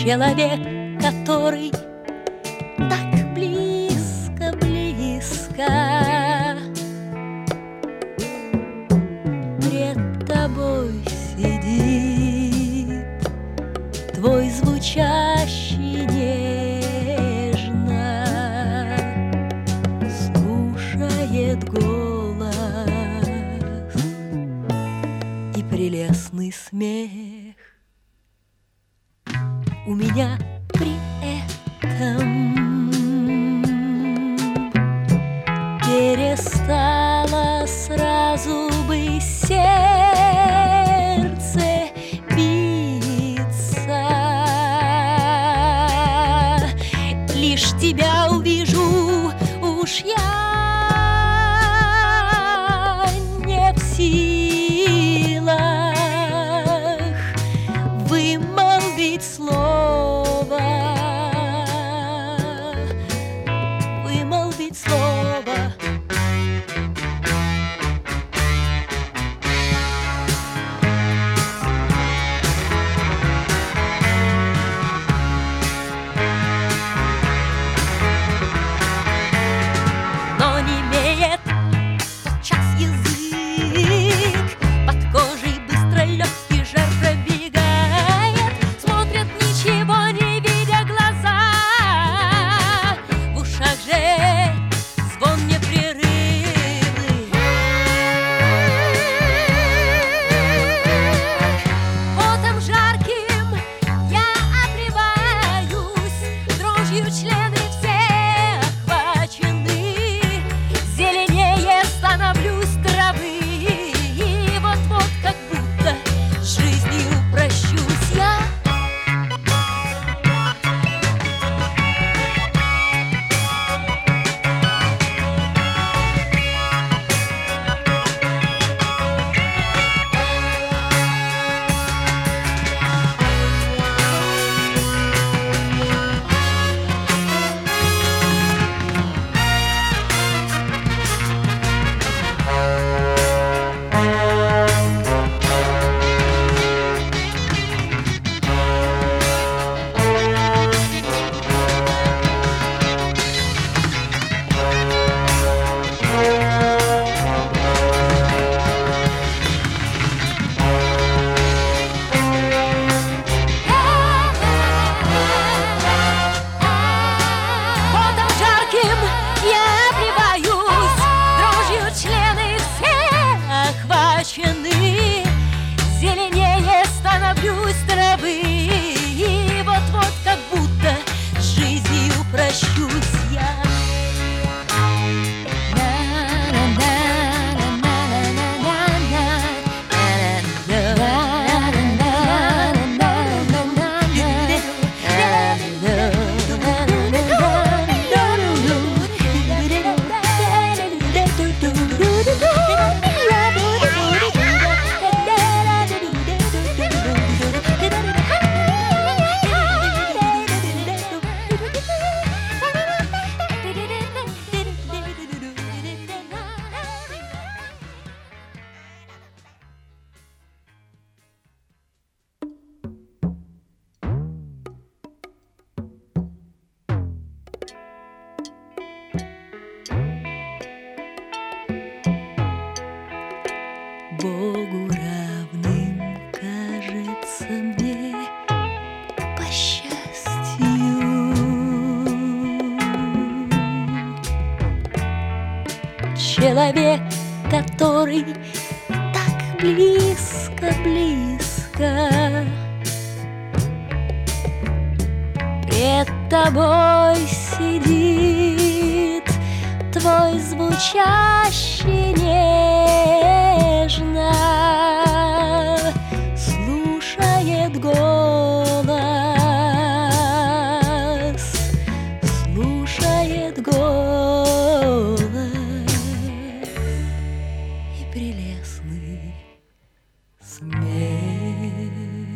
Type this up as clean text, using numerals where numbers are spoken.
Человек, который так близко, близко пред тобой сидит, твой звучащий нежно слушает голос и прелестный смех. У меня при этом перестало сразу бы сердце биться. Лишь тебя увижу, уж я не в силах вымолвить слово, вымолвить слово. Но не имеет тотчас язык, под кожей быстро легкий жар пробегает, смотрят ничего не видя глаза, в ушах же звон непрерывный. Потом жарким я обливаюсь, дрожью члены все охвачены, зеленее становлюсь травы, и вот-вот как будто с жизнью прощусь я. Потом жарким я обливаюсь, дрожью члены все охвачены, зеленее становлюсь травы, и вот-вот как будто с жизнью прощусь я. Богу равным кажется мне по счастью человек, который так близко, близко пред тобой сидит, твой звучащий нежно слушает голос, слушает голос и прелестный смех.